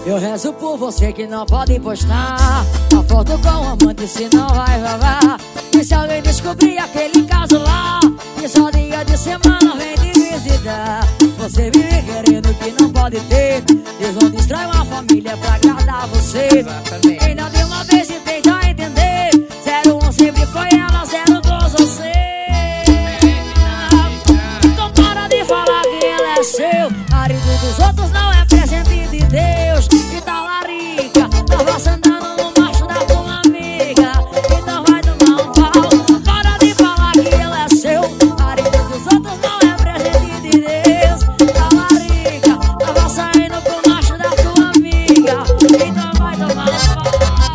Eu rezo por você que não pode postar a foto com o amante, senão vai vavar. E se alguém descobrir aquele caso lá, que só dia de semana vem te visitar. Você vive querendo que não pode ter. Deus não destrói uma família pra agradar você. Exatamente. Ainda de uma vez e tenta entender. 01 sempre foi ela, 02 você. Então para de falar que ela é seu. Marido dos outros não é presente de Deus. Que talarica, tava sentando no macho da tua amiga. Então vai tomar um pau. Para de falar que ela é seu. Marido dos outros não é presente de Deus. Talarica, tava saindo com o macho da tua amiga. Então vai tomar um pau.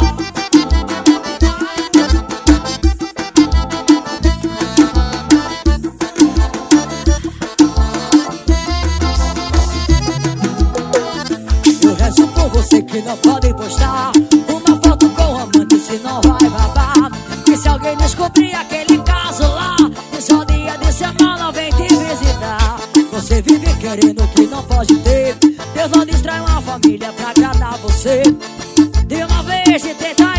Eu rezo por você que não pode postar uma foto com o amante, senão vai babar. E se alguém descobrir aquele caso lá, que só dia de semana vem te visitar. Você vive querendo que não pode ter. Deus não destrói uma família pra agradar você. De uma vez e tenta